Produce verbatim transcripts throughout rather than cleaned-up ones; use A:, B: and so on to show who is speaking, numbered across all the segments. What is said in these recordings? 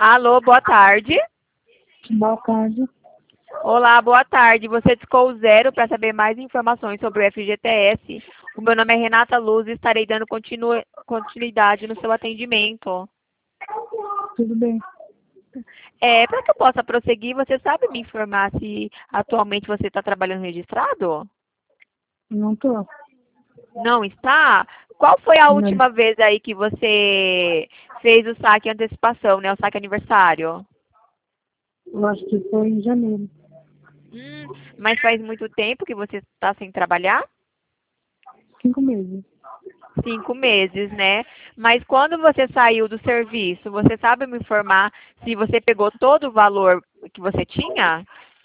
A: Alô, boa tarde.
B: Boa tarde.
A: Olá, boa tarde. Você discou o zero para saber mais informações sobre o F G T S. O meu nome é Renata Luz e estarei dando continu... continuidade no seu atendimento.
B: Tudo bem?
A: É, para que eu possa prosseguir, você sabe me informar se atualmente você está trabalhando registrado?
B: Não tô.
A: Não está? Qual foi a
B: Não.
A: última vez aí que você fez o saque antecipação, né? O saque aniversário?
B: Eu acho que foi em janeiro.
A: Hum, mas faz muito tempo que você está sem trabalhar?
B: Cinco meses.
A: Cinco meses, né? Mas quando você saiu do serviço, você sabe me informar se você pegou todo o valor que você tinha?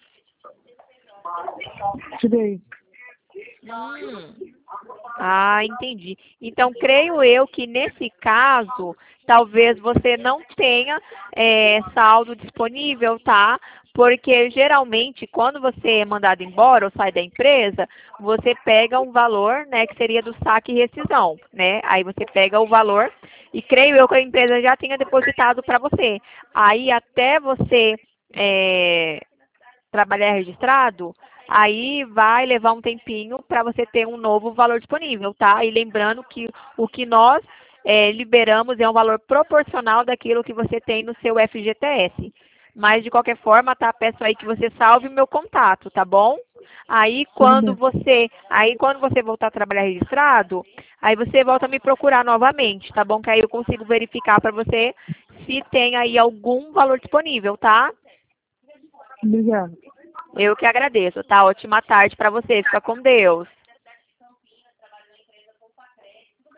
B: Tirei.
A: Hum. Ah, entendi. Então, creio eu que nesse caso, talvez você não tenha é, saldo disponível, tá? Porque geralmente, quando você é mandado embora ou sai da empresa, você pega um valor, né, que seria do saque e rescisão, né? Aí você pega o valor e creio eu que a empresa já tenha depositado para você. Aí até você é, trabalhar registrado, aí vai levar um tempinho para você ter um novo valor disponível, tá? E lembrando que o que nós é, liberamos é um valor proporcional daquilo que você tem no seu F G T S. Mas, de qualquer forma, tá? Peço aí que você salve o meu contato, tá bom? Aí,
B: Tudo
A: quando
B: bem.
A: você, aí, quando você voltar a trabalhar registrado, aí você volta a me procurar novamente, tá bom? Que aí eu consigo verificar para você se tem aí algum valor disponível, tá?
B: Obrigado.
A: Eu que agradeço, tá? Ótima tarde para você. Fica com Deus.